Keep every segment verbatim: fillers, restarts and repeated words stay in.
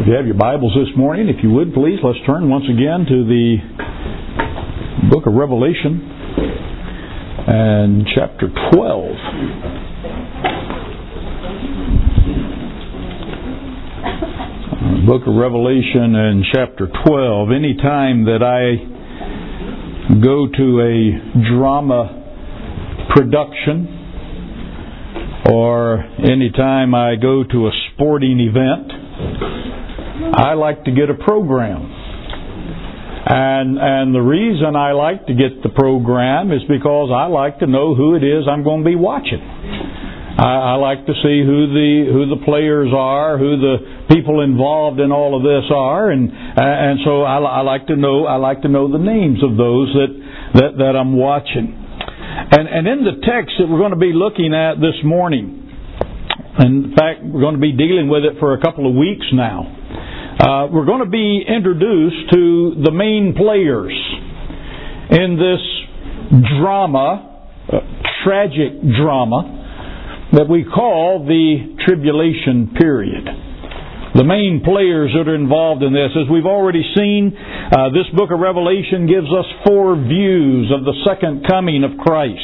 you have your Bibles this morning, if you would please, let's turn once again to the book of Revelation and chapter twelve. Book of Revelation and chapter twelve. Anytime that I go to a drama production, or anytime I go to a sporting event, I like to get a program. And and the reason I like to get the program is because I like to know who it is I'm going to be watching. I, I like to see who the who the players are, who the people involved in all of this are, and and so I, I like to know I like to know the names of those that that, that I'm watching. And and in the text that we're going to be looking at this morning, in fact we're going to be dealing with it for a couple of weeks now, uh, we're going to be introduced to the main players in this drama, uh, tragic drama, that we call the tribulation period. The main players that are involved in this, as we've already seen, uh, this book of Revelation gives us four views of the second coming of Christ.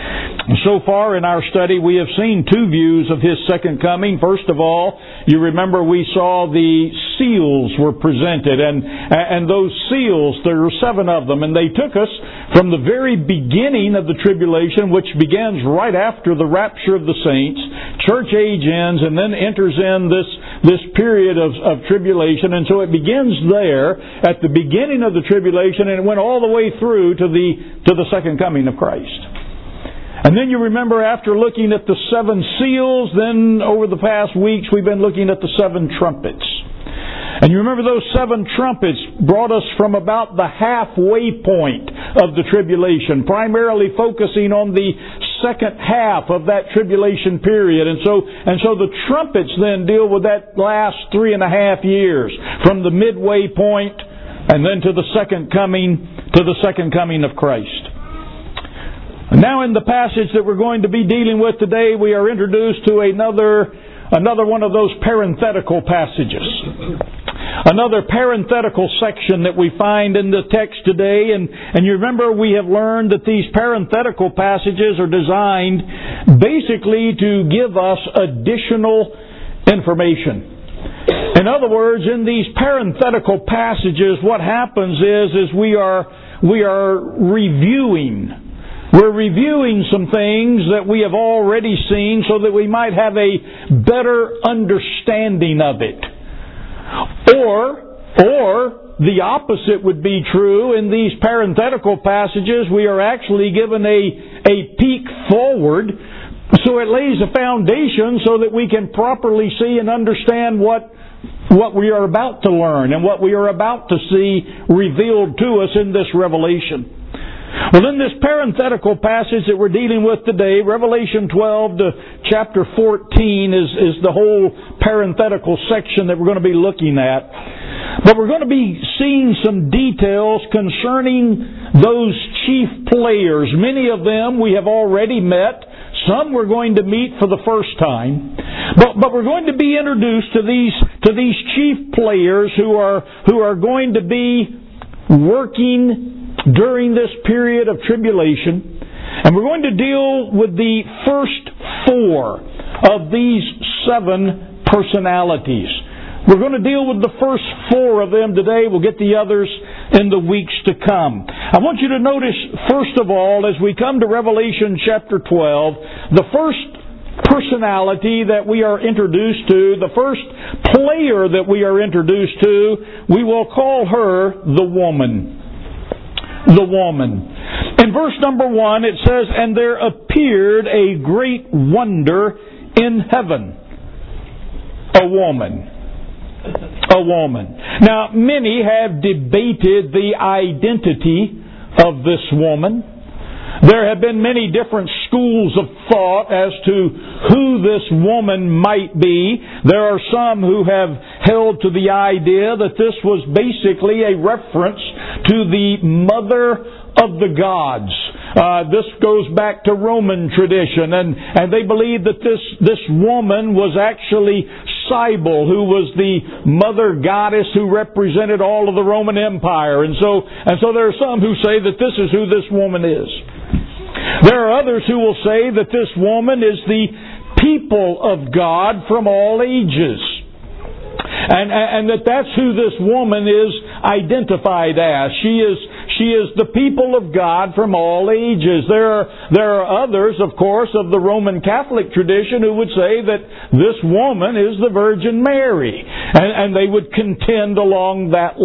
So far in our study, we have seen two views of His second coming. First of all, you remember we saw the seals were presented, and and those seals, there were seven of them, and they took us from the very beginning of the tribulation, which begins right after the rapture of the saints. Church age ends, and then enters in this this period of, of tribulation, and so it begins there at the beginning of the tribulation, and it went all the way through to the to the second coming of Christ. And then you remember after looking at the seven seals, then over the past weeks we've been looking at the seven trumpets. And you remember those seven trumpets brought us from about the halfway point of the tribulation, primarily focusing on the second half of that tribulation period. And so and so the trumpets then deal with that last three and a half years, from the midway point and then to the second coming, to the second coming of Christ. Now in the passage that we're going to be dealing with today, we are introduced to another another one of those parenthetical passages. Another parenthetical section that we find in the text today. And, and you remember we have learned that these parenthetical passages are designed basically to give us additional information. In other words, in these parenthetical passages, what happens is, is we are we are reviewing We're reviewing some things that we have already seen so that we might have a better understanding of it. Or, or the opposite would be true. In these parenthetical passages, we are actually given a, a peek forward, so it lays a foundation so that we can properly see and understand what what we are about to learn and what we are about to see revealed to us in this revelation. Well, in this parenthetical passage that we're dealing with today, Revelation twelve to chapter fourteen is, is the whole parenthetical section that we're going to be looking at. But we're going to be seeing some details concerning those chief players. Many of them we have already met. Some we're going to meet for the first time. But, but we're going to be introduced to these, to these chief players who are, who are going to be working during this period of tribulation. And we're going to deal with the first four of these seven personalities. We're going to deal with the first four of them today. We'll get the others in the weeks to come. I want you to notice, first of all, as we come to Revelation chapter twelve, the first personality that we are introduced to, the first player that we are introduced to, we will call her the woman. The woman. In verse number one it says, "And there appeared a great wonder in heaven." A woman. A woman. Now, many have debated the identity of this woman. There have been many different schools of thought as to who this woman might be. There are some who have held to the idea that this was basically a reference to the mother of the gods. Uh, this goes back to Roman tradition, and, and they believe that this, this woman was actually Cybele, who was the mother goddess who represented all of the Roman Empire. And so, and so there are some who say that this is who this woman is. There are others who will say that this woman is the people of God from all ages. And, and that that's who this woman is identified as. She is She is the people of God from all ages. There are, there are others, of course, of the Roman Catholic tradition who would say that this woman is the Virgin Mary. And, and they would contend along that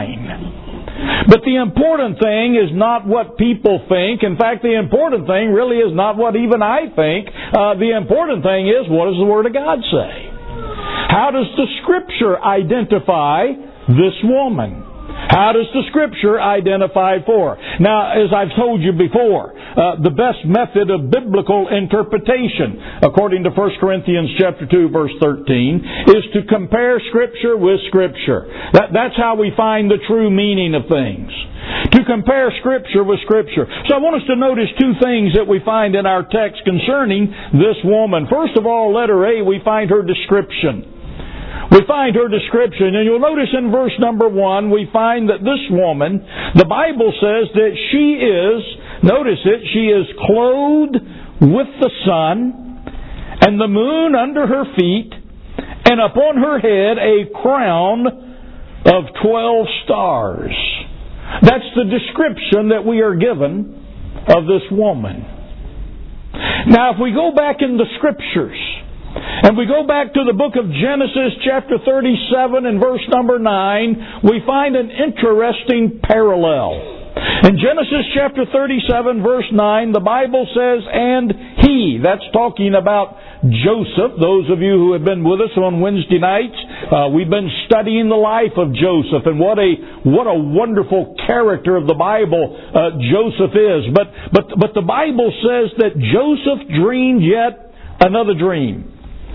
line. But the important thing is not what people think. In fact, the important thing really is not what even I think. Uh, the important thing is, what does the Word of God say? How does the Scripture identify this woman? How does the Scripture identify for her? Now, as I've told you before, uh, the best method of biblical interpretation, according to First Corinthians chapter two, verse thirteen, is to compare Scripture with Scripture. That, that's how we find the true meaning of things. To compare Scripture with Scripture. So I want us to notice two things that we find in our text concerning this woman. First of all, letter A, we find her description. We find her description, and you'll notice in verse number one, we find that this woman, the Bible says that she is, notice it, she is clothed with the sun, and the moon under her feet, and upon her head a crown of twelve stars. That's the description that we are given of this woman. Now, if we go back in the Scriptures, and we go back to the book of Genesis chapter thirty-seven and verse number nine, we find an interesting parallel. In Genesis chapter thirty-seven verse nine, the Bible says, and he, that's talking about Joseph. Those of you who have been with us on Wednesday nights, uh, we've been studying the life of Joseph, and what a what a wonderful character of the Bible uh, Joseph is. But but but the Bible says that Joseph dreamed yet another dream,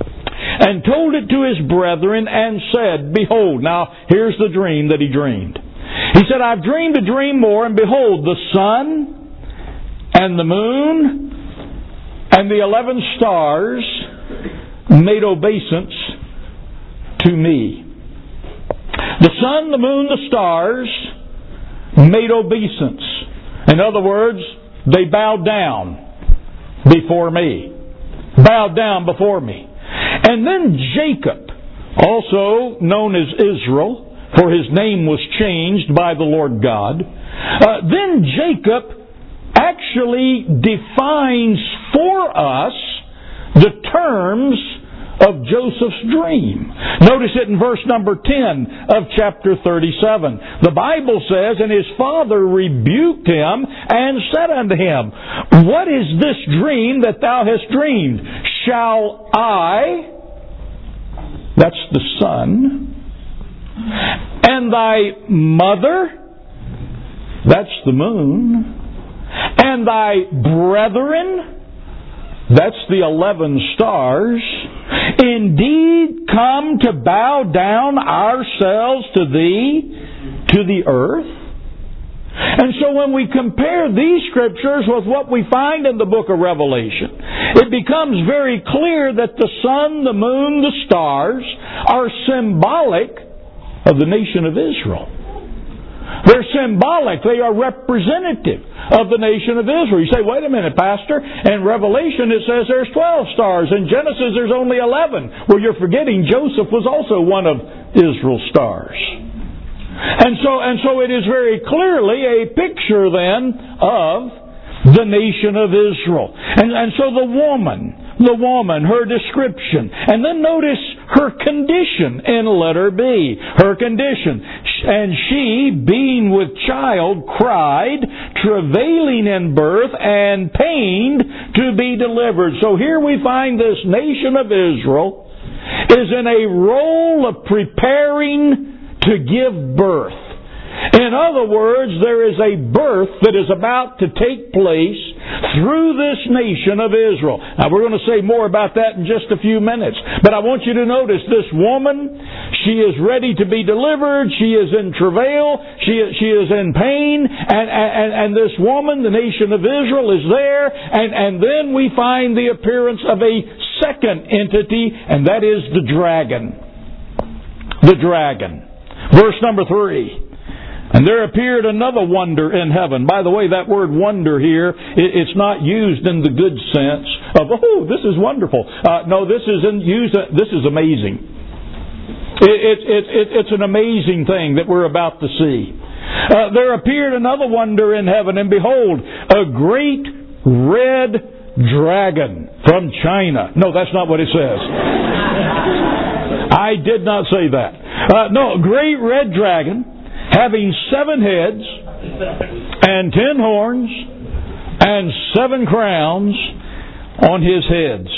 and told it to his brethren, and said, behold, now here's the dream that he dreamed. He said, I've dreamed a dream more, and behold, the sun and the moon and the eleven stars made obeisance to me. The sun, the moon, the stars made obeisance. In other words, they bowed down before me. Bowed down before me. And then Jacob, also known as Israel, for his name was changed by the Lord God. Uh, then Jacob actually defines for us the terms of Joseph's dream. Notice it in verse number ten of chapter thirty-seven. The Bible says, and his father rebuked him and said unto him, what is this dream that thou hast dreamed? Shall I, that's the sun, and thy mother, that's the moon, and thy brethren, that's the eleven stars, indeed come to bow down ourselves to thee, to the earth? And so when we compare these Scriptures with what we find in the book of Revelation, it becomes very clear that the sun, the moon, the stars are symbolic of the nation of Israel. They're symbolic. They are representative of the nation of Israel. You say, wait a minute, Pastor. In Revelation it says there's twelve stars. In Genesis there's only eleven. Well, you're forgetting Joseph was also one of Israel's stars. And so, and so it is very clearly a picture then of the nation of Israel. And, and so the woman, the woman, her description. And then notice her condition in letter B. Her condition. And she, being with child, cried, travailing in birth, and pained to be delivered. So here we find this nation of Israel is in a role of preparing to give birth. In other words, there is a birth that is about to take place through this nation of Israel. Now, we're going to say more about that in just a few minutes. But I want you to notice this woman, she is ready to be delivered. She is in travail. She, she is in pain. And, and, and this woman, the nation of Israel, is there. And, and then we find the appearance of a second entity, and that is the dragon. The dragon. Verse number three. And there appeared another wonder in heaven. By the way, that word wonder here, it's not used in the good sense of, oh, this is wonderful. Uh, no, this isn't used, this is amazing. It, it, it, it, it's an amazing thing that we're about to see. Uh, there appeared another wonder in heaven, and behold, a great red dragon from China. No, that's not what it says. I did not say that. Uh, no, a great red dragon, having seven heads and ten horns and seven crowns on his heads.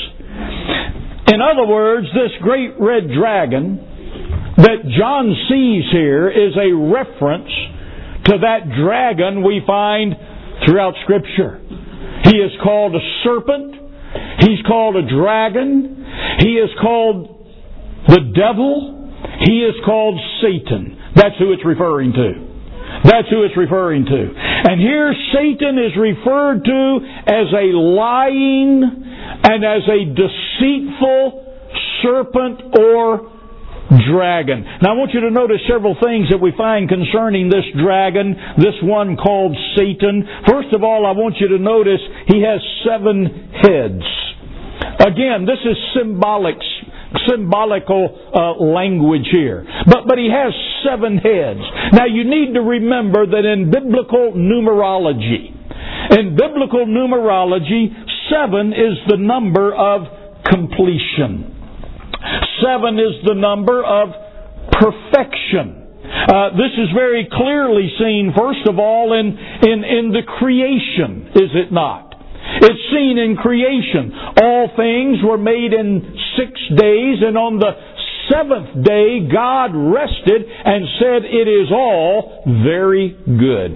In other words, this great red dragon that John sees here is a reference to that dragon we find throughout Scripture. He is called a serpent. He's called a dragon. He is called the devil. He is called Satan. That's who it's referring to. That's who it's referring to. And here Satan is referred to as a lying and as a deceitful serpent or dragon. Now I want you to notice several things that we find concerning this dragon, this one called Satan. First of all, I want you to notice he has seven heads. Again, this is symbolic symbolical uh, language here. But but he has seven heads. Now you need to remember that in biblical numerology, in biblical numerology, seven is the number of completion. Seven is the number of perfection. Uh, this is very clearly seen, first of all, in, in, in the creation, is it not? It's seen in creation. All things were made in six days, and on the seventh day God rested and said, "It is all very good."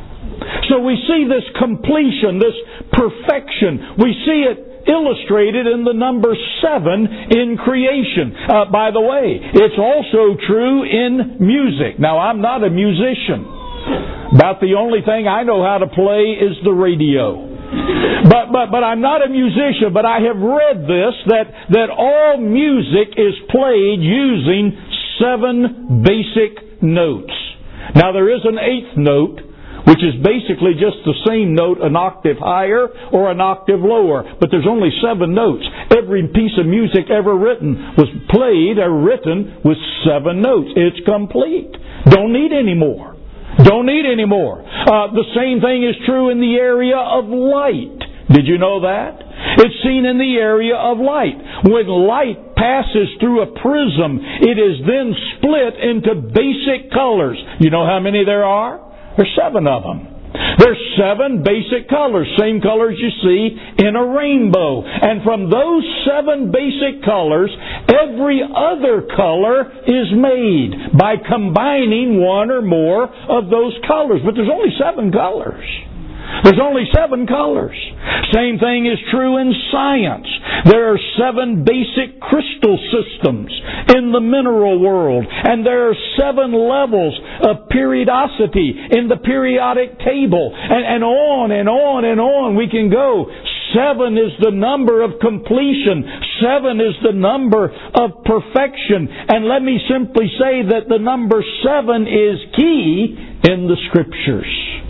So we see this completion, this perfection. We see it illustrated in the number seven in creation. Uh, by the way, it's also true in music. Now, I'm not a musician. About the only thing I know how to play is the radio. But, but, but I'm not a musician, but I have read this, that, that all music is played using seven basic notes. Now there is an eighth note, which is basically just the same note an octave higher or an octave lower. But there's only seven notes. Every piece of music ever written was played or written with seven notes. It's complete. Don't need any more. Don't need any more. Uh, the same thing is true in the area of light. Did you know that? It's seen in the area of light. When light passes through a prism, it is then split into basic colors. You know how many there are? There's seven of them. There's seven basic colors, same colors you see in a rainbow. And from those seven basic colors, every other color is made by combining one or more of those colors. But there's only seven colors. There's only seven colors. Same thing is true in science. There are seven basic crystal systems in the mineral world. And there are seven levels of periodicity in the periodic table. And, and on and on and on we can go. Seven is the number of completion. Seven is the number of perfection. And let me simply say that the number seven is key in the Scriptures.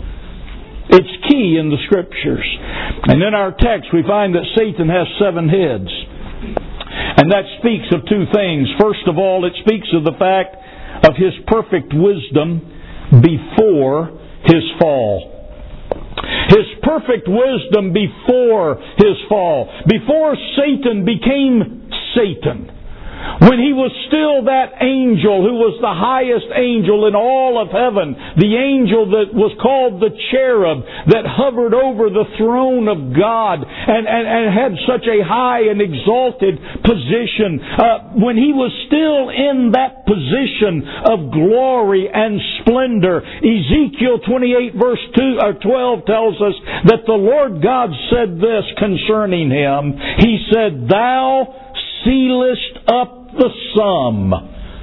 It's key in the Scriptures. And in our text we find that Satan has seven heads. And that speaks of two things. First of all, it speaks of the fact of his perfect wisdom before his fall. His perfect wisdom before his fall. Before Satan became Satan. When he was still that angel who was the highest angel in all of heaven, the angel that was called the cherub that hovered over the throne of God and, and, and had such a high and exalted position, uh, when he was still in that position of glory and splendor, Ezekiel twenty-eight verse two or twelve tells us that the Lord God said this concerning him. He said, "Thou sealest up the sum,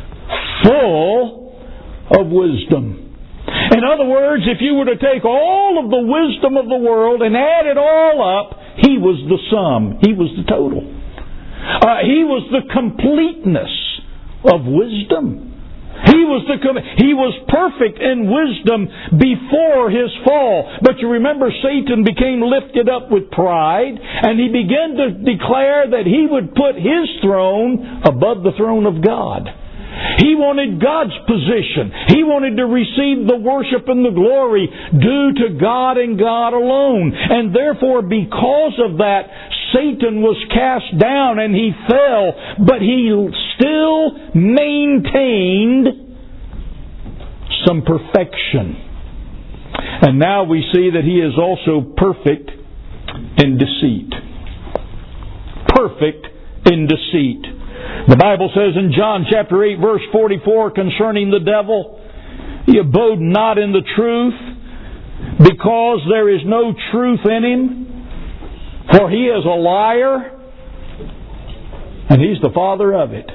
full of wisdom." In other words, if you were to take all of the wisdom of the world and add it all up, he was the sum. He was the total. Uh, he was the completeness of wisdom. He was the he was perfect in wisdom before his fall. But you remember, Satan became lifted up with pride, and he began to declare that he would put his throne above the throne of God. He wanted God's position. He wanted to receive the worship and the glory due to God and God alone. And therefore, because of that, Satan was cast down and he fell, but he still maintained some perfection. And now we see that he is also perfect in deceit. Perfect in deceit. The Bible says in John chapter eight verse forty-four concerning the devil, he abode not in the truth, because there is no truth in him. For he is a liar, and he's the father of it.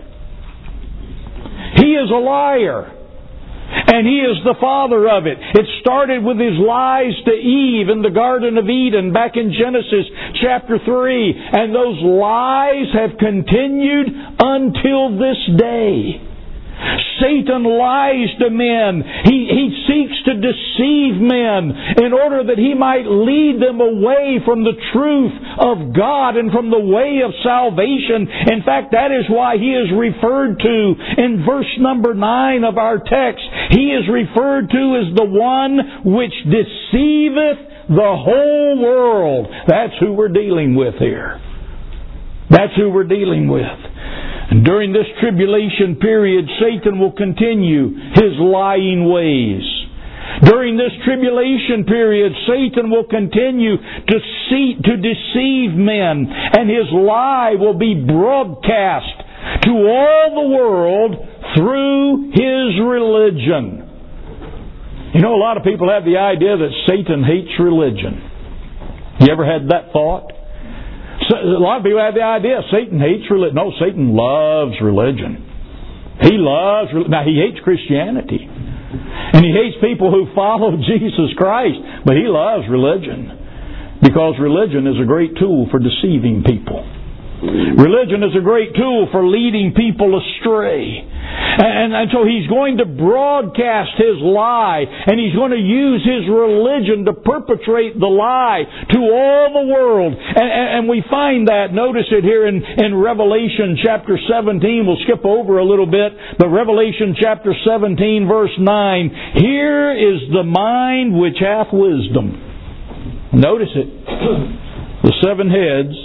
He is a liar, and he is the father of it. It started with his lies to Eve in the Garden of Eden back in Genesis chapter three. And those lies have continued until this day. Satan lies to men. He, he seeks to deceive men in order that he might lead them away from the truth of God and from the way of salvation. In fact, that is why he is referred to in verse number nine of our text. He is referred to as the one which deceiveth the whole world. That's who we're dealing with here. That's who we're dealing with. And during this tribulation period, Satan will continue his lying ways. During this tribulation period, Satan will continue to see, to deceive men, and his lie will be broadcast to all the world through his religion. You know, a lot of people have the idea that Satan hates religion. You ever had that thought? So, a lot of people have the idea Satan hates religion. No, Satan loves religion. He loves, now he hates Christianity. And he hates people who follow Jesus Christ. But he loves religion. Because religion is a great tool for deceiving people. Religion is a great tool for leading people astray. And, and so he's going to broadcast his lie, and he's going to use his religion to perpetrate the lie to all the world. And, and, and we find that, notice it here in, in Revelation chapter seventeen. We'll skip over a little bit, but Revelation chapter seventeen verse nine. Here is the mind which hath wisdom. Notice it. The seven heads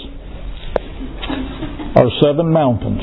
are seven mountains.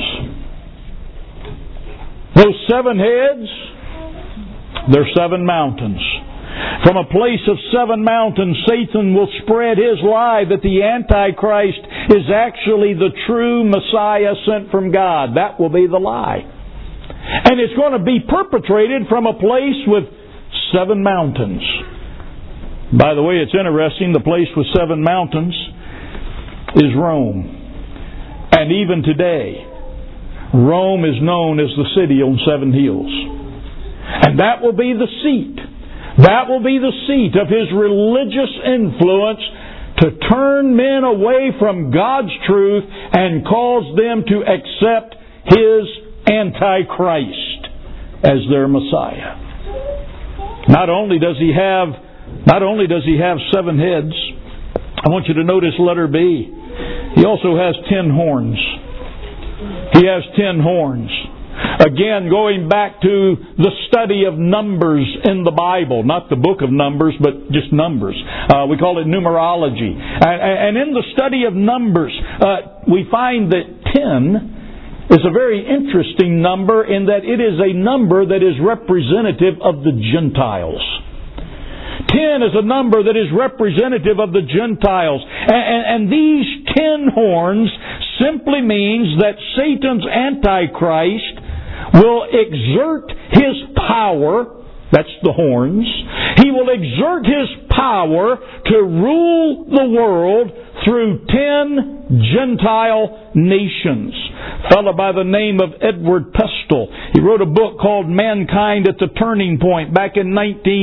Those seven heads, they're seven mountains. From a place of seven mountains, Satan will spread his lie that the Antichrist is actually the true Messiah sent from God. That will be the lie. And it's going to be perpetrated from a place with seven mountains. By the way, it's interesting, the place with seven mountains is Rome. And even today, Rome is known as the city on seven hills. And that will be the seat. That will be the seat of his religious influence to turn men away from God's truth and cause them to accept his Antichrist as their Messiah. Not only does he have, not only does he have seven heads, I want you to notice letter B. He also has ten horns. He has ten horns. Again, going back to the study of numbers in the Bible. Not the book of Numbers, but just numbers. Uh, we call it numerology. And, and in the study of numbers, uh, we find that ten is a very interesting number in that it is a number that is representative of the Gentiles. Ten is a number that is representative of the Gentiles. And, and, and these ten horns simply means that Satan's Antichrist will exert his power, that's the horns, he will exert his power to rule the world through ten Gentile nations. A fellow by the name of Edward Pestle, he wrote a book called Mankind at the Turning Point back in nineteen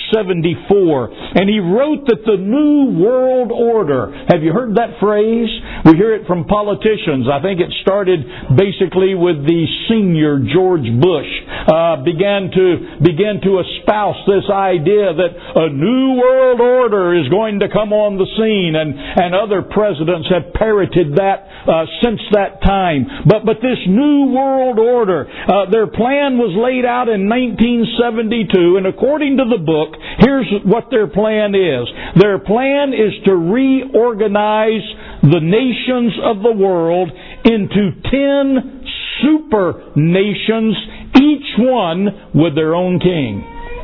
seventy-four. And he wrote that the New World Order, have you heard that phrase? We hear it from politicians. I think it started basically with the senior George Bush, uh, began to began to espouse this idea that a new world order is going to come on the scene, and, and other presidents have parroted that uh, since that time. But but this new world order, uh, their plan was laid out in nineteen seventy-two, and according to the book, here's what their plan is. Their plan is to reorganize the nations of the world into ten super nations, each one with their own king.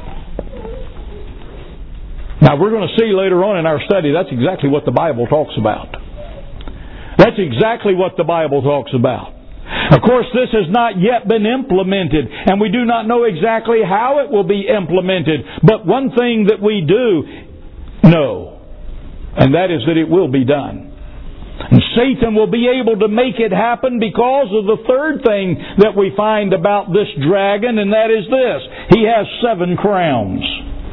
Now we're going to see later on in our study that's exactly what the Bible talks about. That's exactly what the Bible talks about. Of course, this has not yet been implemented, and we do not know exactly how it will be implemented. But one thing that we do know, and that is that it will be done. And Satan will be able to make it happen because of the third thing that we find about this dragon, and that is this. He has seven crowns.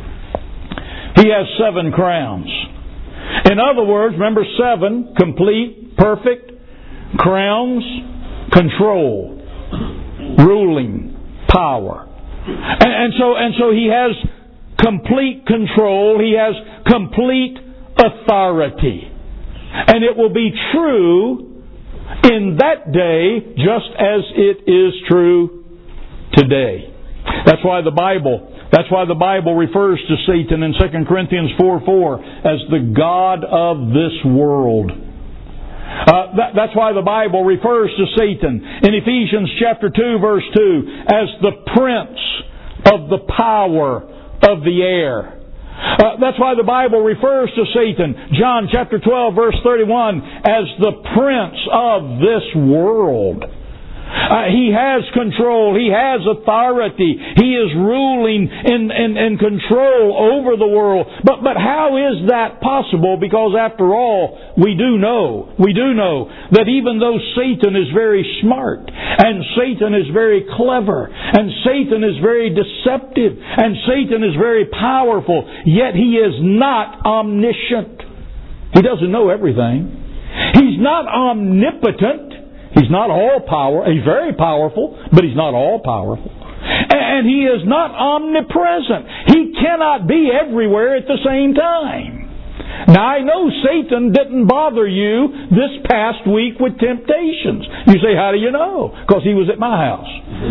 He has seven crowns. In other words, remember seven, complete, perfect, crowns, control, ruling, power. And, and so and so he has complete control, he has complete authority. And it will be true in that day just as it is true today. That's why the Bible That's why the Bible refers to Satan in Second Corinthians four four as the god of this world. Uh, that, that's why the Bible refers to Satan in Ephesians chapter two verse two as the prince of the power of the air. Uh, that's why the Bible refers to Satan, John chapter twelve verse thirty-one, as the prince of this world. Uh, he has control. He has authority. He is ruling in, in, in control over the world. But but how is that possible? Because after all, we do know, we do know that even though Satan is very smart, and Satan is very clever, and Satan is very deceptive, and Satan is very powerful, yet he is not omniscient. He doesn't know everything. He's not omnipotent. He's not all power. He's very powerful, but he's not all powerful. And he is not omnipresent. He cannot be everywhere at the same time. Now I know Satan didn't bother you this past week with temptations. You say, how do you know? Because he was at my house.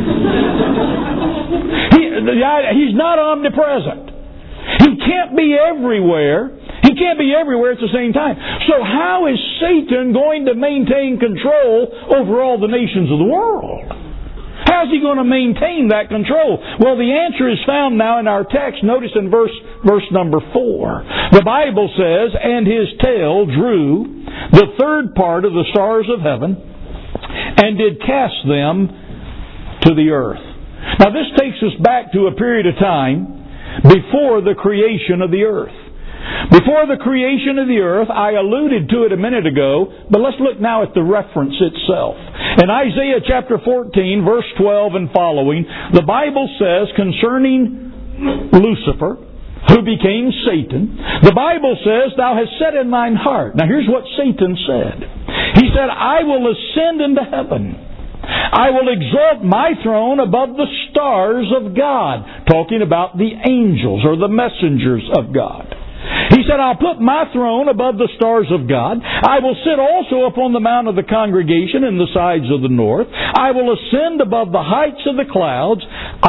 he, he's not omnipresent. He can't be everywhere. He can't be everywhere at the same time. So how is Satan going to maintain control over all the nations of the world? How's he going to maintain that control? Well, the answer is found now in our text. Notice in verse verse number four. The Bible says, and his tail drew the third part of the stars of heaven and did cast them to the earth. Now this takes us back to a period of time before the creation of the earth. Before the creation of the earth, I alluded to it a minute ago, but let's look now at the reference itself. In Isaiah chapter fourteen, verse twelve and following, the Bible says concerning Lucifer, who became Satan, the Bible says, thou hast said in thine heart. Now here's what Satan said. He said, I will ascend into heaven. I will exalt my throne above the stars of God. Talking about the angels or the messengers of God. He said, I'll put my throne above the stars of God. I will sit also upon the mount of the congregation in the sides of the north. I will ascend above the heights of the clouds.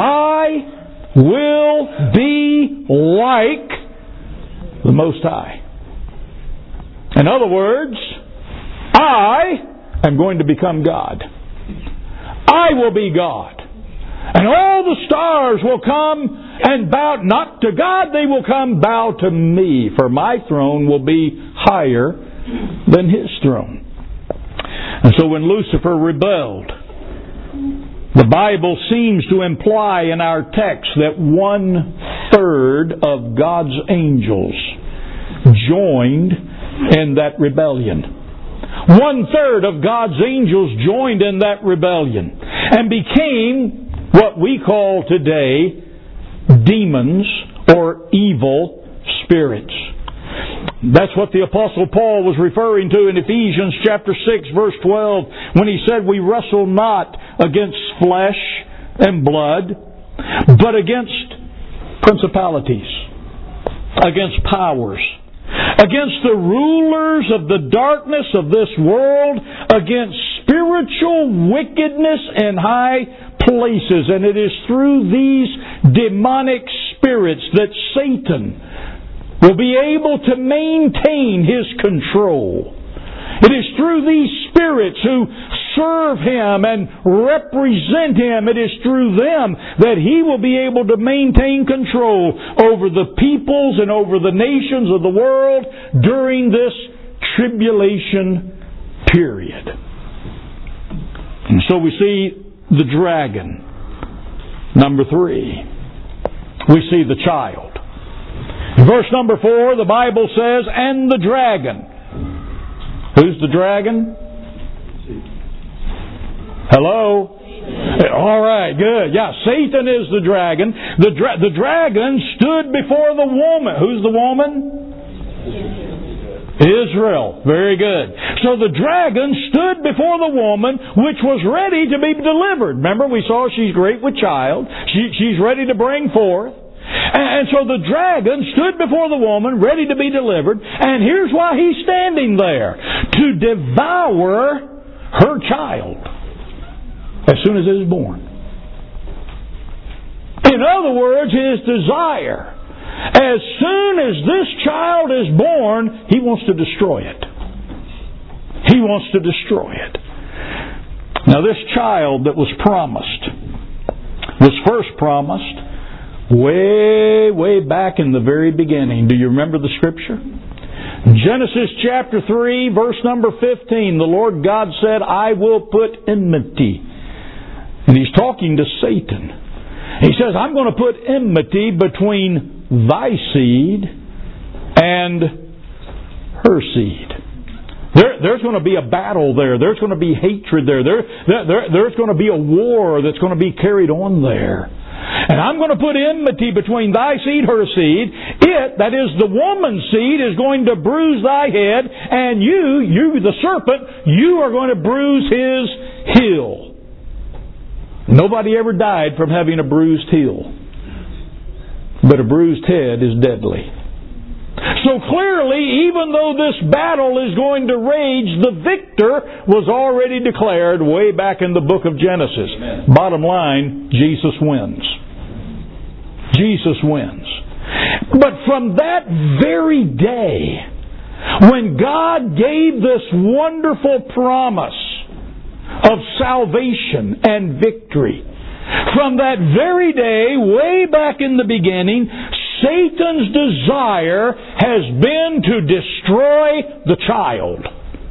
I will be like the Most High. In other words, I am going to become God. I will be God. And all the stars will come and bow, not to God, they will come bow to me, for my throne will be higher than His throne. And so when Lucifer rebelled, the Bible seems to imply in our text that one third of God's angels joined in that rebellion. One third of God's angels joined in that rebellion and became what we call today demons or evil spirits. That's what the Apostle Paul was referring to in Ephesians chapter six, verse twelve, when he said, "We wrestle not against flesh and blood, but against principalities, against powers, against the rulers of the darkness of this world, against spiritual wickedness in high places." And it is through these demonic spirits that Satan will be able to maintain his control. It is through these spirits who serve him and represent him, it is through them that he will be able to maintain control over the peoples and over the nations of the world during this tribulation period. And so we see the dragon. Number three, we see the child. In verse number four, the Bible says, "And the dragon." Who's the dragon? Hello? All right, good. Yeah, Satan is the dragon. The, dra- the dragon stood before the woman. Who's the woman? Israel. Very good. So the dragon stood before the woman, which was ready to be delivered. Remember, we saw she's great with child. She, she's ready to bring forth. And so the dragon stood before the woman, ready to be delivered, and here's why he's standing there: to devour her child as soon as it is born. In other words, his desire, as soon as this child is born, he wants to destroy it. He wants to destroy it. Now, this child that was promised was first promised way, way back in the very beginning. Do you remember the Scripture? Genesis chapter three, verse number fifteen. The Lord God said, "I will put enmity." And He's talking to Satan. He says, "I'm going to put enmity between thy seed and her seed." There, there's going to be a battle there. There's going to be hatred there. There, there. There's going to be a war that's going to be carried on there. "And I'm going to put enmity between thy seed, her seed. It," that is the woman's seed, "is going to bruise thy head, and you, you the serpent, you are going to bruise his heel." Nobody ever died from having a bruised heel. But a bruised head is deadly. So clearly, even though this battle is going to rage, the victor was already declared way back in the book of Genesis. Amen. Bottom line, Jesus wins. Jesus wins. But from that very day, when God gave this wonderful promise of salvation and victory, from that very day, way back in the beginning, Satan's desire has been to destroy the child.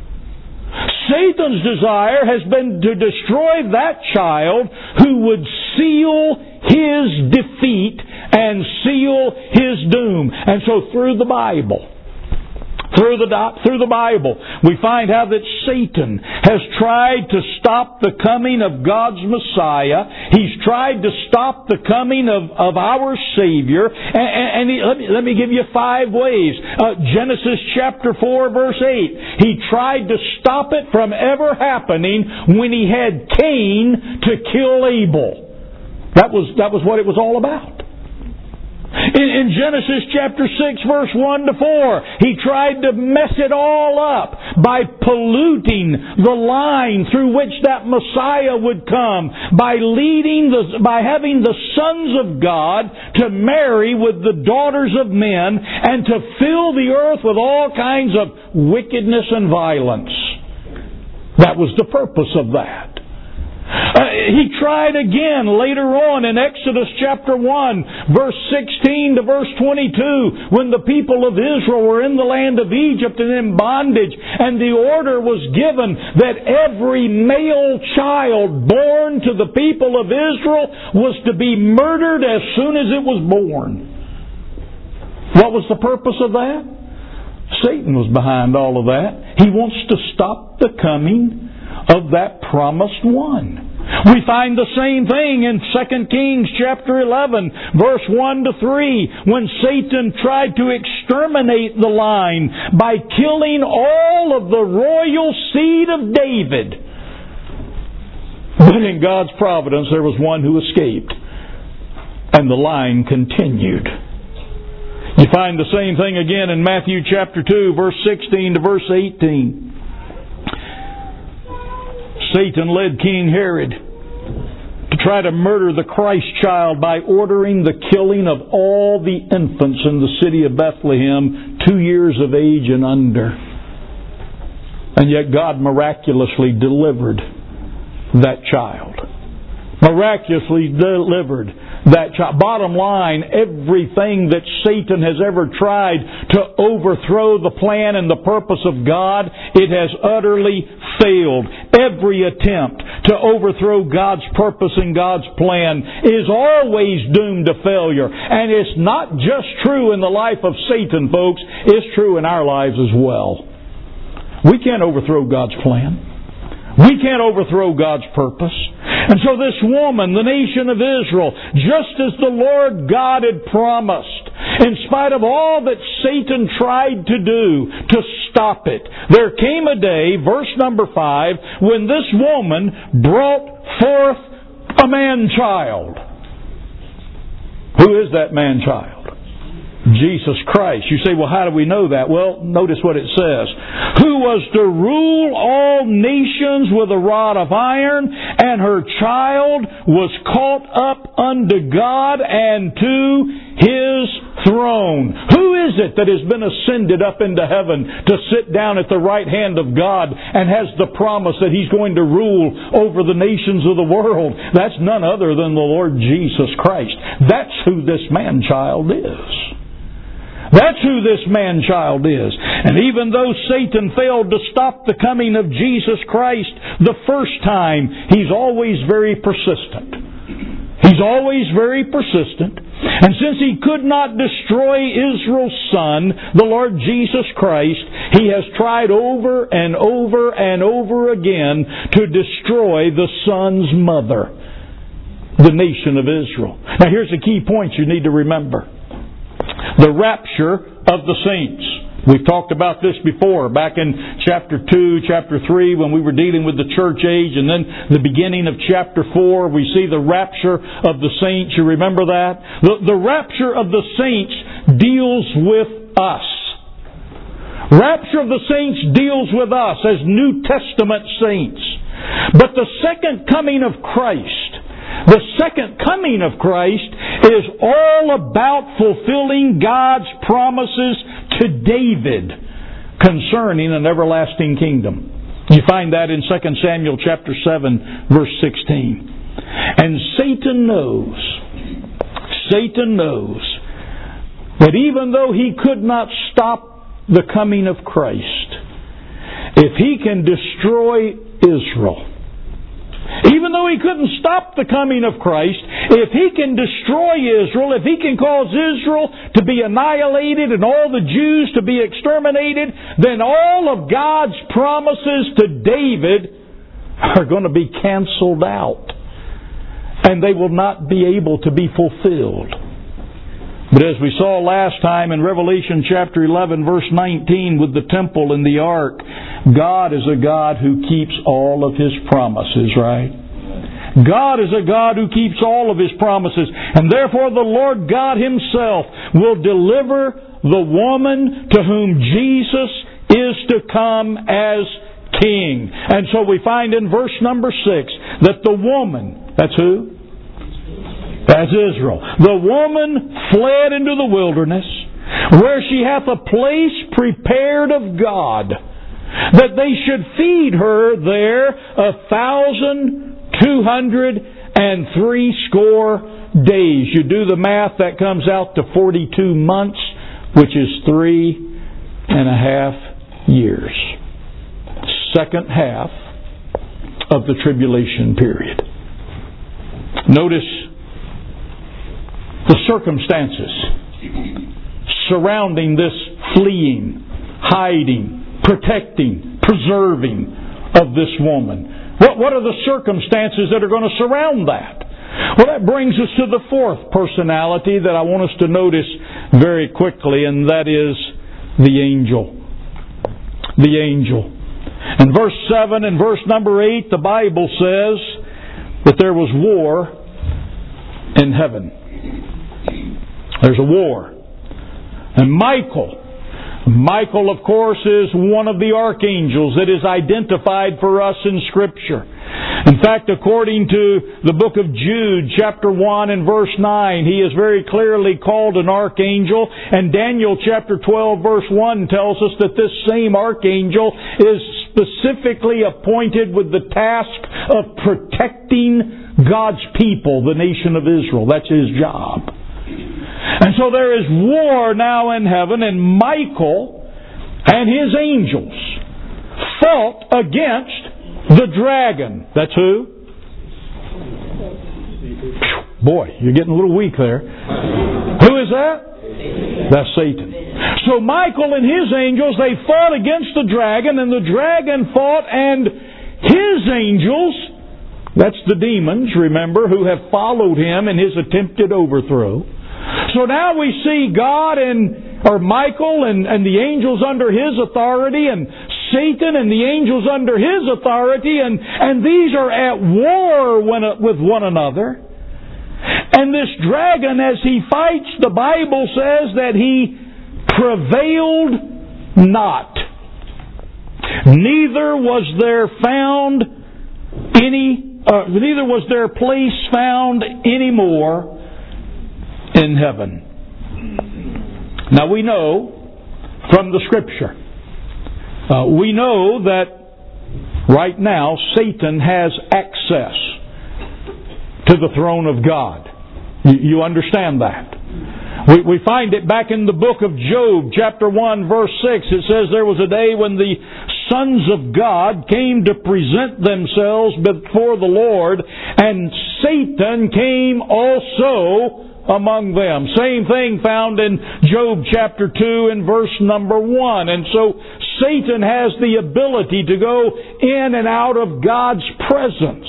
Satan's desire has been to destroy that child who would seal his defeat and seal his doom. And so through the Bible, Through the, through the Bible, we find how that Satan has tried to stop the coming of God's Messiah. He's tried to stop the coming of, of our Savior. And, and he, let, me, let me give you five ways. Uh, Genesis chapter four, verse eight. He tried to stop it from ever happening when he had Cain to kill Abel. That was, that was what it was all about. In, in Genesis chapter six, verse one to four, he tried to mess it all up by polluting the line through which that Messiah would come, by leading the, by having the sons of God to marry with the daughters of men and to fill the earth with all kinds of wickedness and violence. That was the purpose of that. Uh, he tried again later on in Exodus chapter one, verse sixteen to verse twenty-two, when the people of Israel were in the land of Egypt and in bondage, and the order was given that every male child born to the people of Israel was to be murdered as soon as it was born. What was the purpose of that? Satan was behind all of that. He wants to stop the coming of that promised one. We find the same thing in Second Kings chapter eleven, verse one to three, when Satan tried to exterminate the line by killing all of the royal seed of David. But in God's providence, there was one who escaped, and the line continued. You find the same thing again in Matthew chapter two, verse sixteen to verse eighteen. Satan led King Herod to try to murder the Christ child by ordering the killing of all the infants in the city of Bethlehem, two years of age and under. And yet God miraculously delivered that child. Miraculously delivered that child. Bottom line, everything that Satan has ever tried to overthrow the plan and the purpose of God, it has utterly failed. Every attempt to overthrow God's purpose and God's plan is always doomed to failure. And it's not just true in the life of Satan, folks. It's true in our lives as well. We can't overthrow God's plan. We can't overthrow God's purpose. And so this woman, the nation of Israel, just as the Lord God had promised, in spite of all that Satan tried to do to stop it, there came a day, verse number five, when this woman brought forth a man-child. Who is that man-child? Jesus Christ. You say, well, how do we know that? Well, notice what it says. Who was to rule all nations with a rod of iron, and her child was caught up unto God and to His throne. Who is it that has been ascended up into heaven to sit down at the right hand of God and has the promise that He's going to rule over the nations of the world? That's none other than the Lord Jesus Christ. That's who this man-child is. That's who this man-child is. And even though Satan failed to stop the coming of Jesus Christ the first time, he's always very persistent. He's always very persistent. And since he could not destroy Israel's son, the Lord Jesus Christ, he has tried over and over and over again to destroy the son's mother, the nation of Israel. Now here's a key point you need to remember. The rapture of the saints. We've talked about this before, back in chapter two, chapter three, when we were dealing with the church age, and then the beginning of chapter four, we see the rapture of the saints. You remember that? The, the rapture of the saints deals with us. Rapture of the saints deals with us as New Testament saints. But the second coming of Christ, the second coming of Christ is all about fulfilling God's promises to David concerning an everlasting kingdom. You find that in Second Samuel chapter seven, verse sixteen. And Satan knows, Satan knows that even though he could not stop the coming of Christ, if he can destroy Israel, even though he couldn't stop the coming of Christ, if he can destroy Israel, if he can cause Israel to be annihilated and all the Jews to be exterminated, then all of God's promises to David are going to be canceled out. And they will not be able to be fulfilled. But as we saw last time in Revelation chapter eleven, verse nineteen, with the temple and the ark, God is a God who keeps all of His promises, right? God is a God who keeps all of His promises. And therefore the Lord God Himself will deliver the woman to whom Jesus is to come as King. And so we find in verse number six that the woman, that's who? That's Israel. The woman fled into the wilderness, where she hath a place prepared of God, that they should feed her there a thousand two hundred and three score days. You do the math, that comes out to forty-two months, which is three and a half years. Second half of the tribulation period. Notice the circumstances surrounding this fleeing, hiding, protecting, preserving of this woman. What, what are the circumstances that are going to surround that? Well, that brings us to the fourth personality that I want us to notice very quickly, and that is the angel. The angel. In verse seven and verse number eight, the Bible says that there was war in heaven. There's a war. And Michael, Michael, of course, is one of the archangels that is identified for us in Scripture. In fact, according to the book of Jude, chapter one and verse nine, he is very clearly called an archangel. And Daniel chapter twelve, verse one tells us that this same archangel is specifically appointed with the task of protecting God's people, the nation of Israel. That's his job. And so there is war now in heaven, and Michael and his angels fought against the dragon. That's who? Boy, you're getting a little weak there. Who is that? That's Satan. So Michael and his angels, they fought against the dragon, and the dragon fought, and his angels, that's the demons, remember, who have followed him in his attempted overthrow. So now we see God and, or Michael and, and the angels under his authority, and Satan and the angels under his authority, and, and these are at war with one another. And this dragon, as he fights, the Bible says that he prevailed not. Neither was there found any, uh, neither was there place found any more in heaven. Now we know from the Scripture, uh, we know that right now Satan has access to the throne of God. You, you understand that? We, we find it back in the book of Job, chapter one, verse six. It says, there was a day when the sons of God came to present themselves before the Lord, and Satan came also among them. Same thing found in Job chapter two and verse number one. And so Satan has the ability to go in and out of God's presence.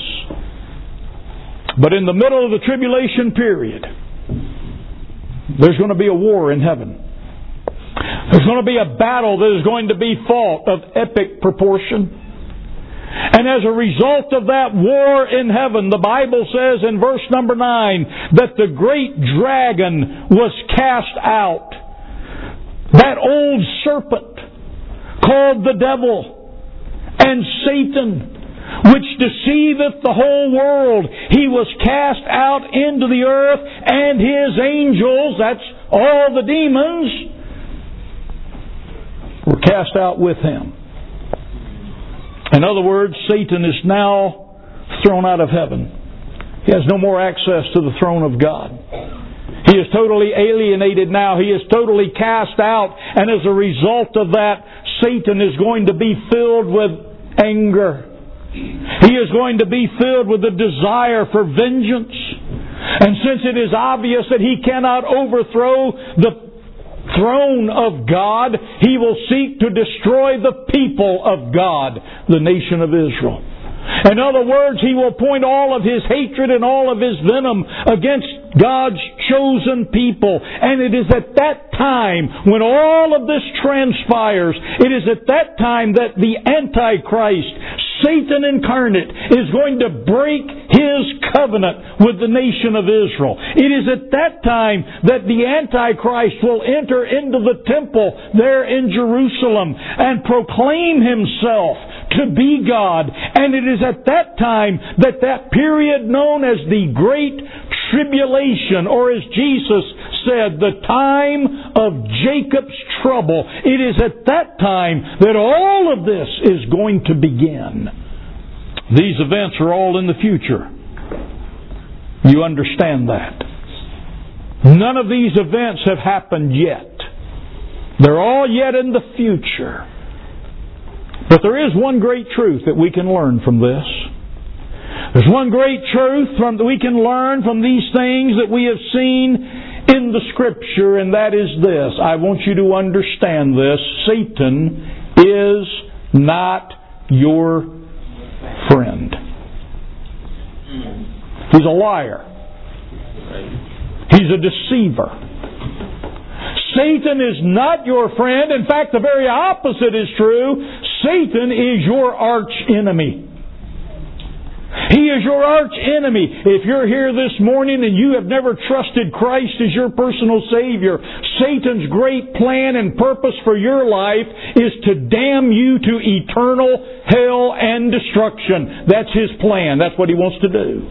But in the middle of the tribulation period, there's going to be a war in heaven. There's going to be a battle that is going to be fought of epic proportion. And as a result of that war in heaven, the Bible says in verse number nine that the great dragon was cast out. That old serpent called the devil and Satan, which deceiveth the whole world, he was cast out into the earth, and his angels, that's all the demons, were cast out with him. In other words, Satan is now thrown out of heaven. He has no more access to the throne of God. He is totally alienated now. He is totally cast out. And as a result of that, Satan is going to be filled with anger. He is going to be filled with a desire for vengeance. And since it is obvious that he cannot overthrow the throne of God, he will seek to destroy the people of God, the nation of Israel. In other words, he will point all of his hatred and all of his venom against God's chosen people. And it is at that time, when all of this transpires, it is at that time that the Antichrist, Satan incarnate, is going to break his covenant with the nation of Israel. It is at that time that the Antichrist will enter into the temple there in Jerusalem and proclaim himself to be God. And it is at that time that that period known as the Great Tribulation, or as Jesus said, the time of Jacob's trouble, it is at that time that all of this is going to begin. These events are all in the future. You understand that. None of these events have happened yet. They're all yet in the future. But there is one great truth that we can learn from this. There's one great truth from, that we can learn from these things that we have seen in the Scripture, and that is this. I want you to understand this. Satan is not your friend. He's a liar. He's a deceiver. Satan is not your friend. In fact, the very opposite is true. Satan is your arch enemy. He is your arch enemy. If you're here this morning and you have never trusted Christ as your personal Savior, Satan's great plan and purpose for your life is to damn you to eternal hell and destruction. That's his plan. That's what he wants to do.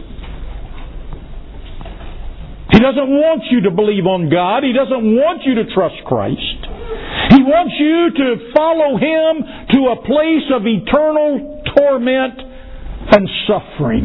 He doesn't want you to believe on God. He doesn't want you to trust Christ. He wants you to follow Him to a place of eternal torment and suffering.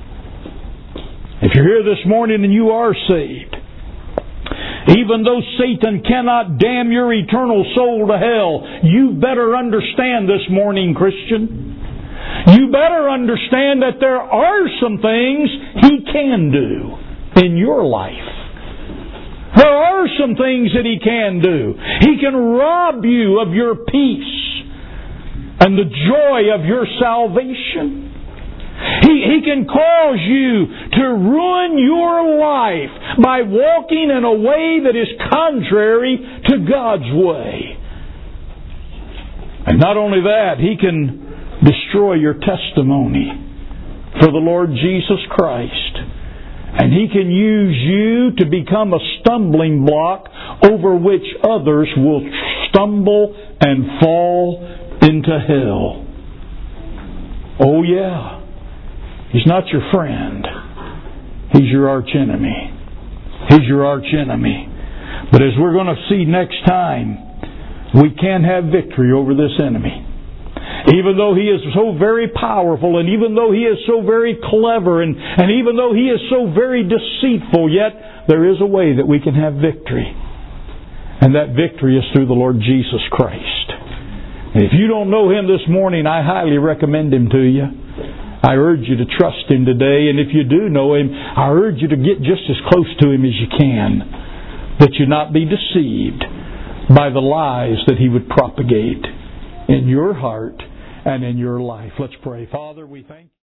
If you're here this morning and you are saved, even though Satan cannot damn your eternal soul to hell, you better understand this morning, Christian. You better understand that there are some things he can do in your life. There are some things that he can do. He can rob you of your peace and the joy of your salvation. He, he can cause you to ruin your life by walking in a way that is contrary to God's way. And not only that, he can destroy your testimony for the Lord Jesus Christ. And he can use you to become a stumbling block over which others will stumble and fall into hell. Oh yeah. He's not your friend. He's your arch enemy. He's your arch enemy. But as we're going to see next time, we can have victory over this enemy. Even though he is so very powerful, and even though he is so very clever, and, and even though he is so very deceitful, yet there is a way that we can have victory. And that victory is through the Lord Jesus Christ. And if you don't know Him this morning, I highly recommend Him to you. I urge you to trust Him today, and if you do know Him, I urge you to get just as close to Him as you can, that you not be deceived by the lies that He would propagate in your heart and in your life. Let's pray. Father, we thank you.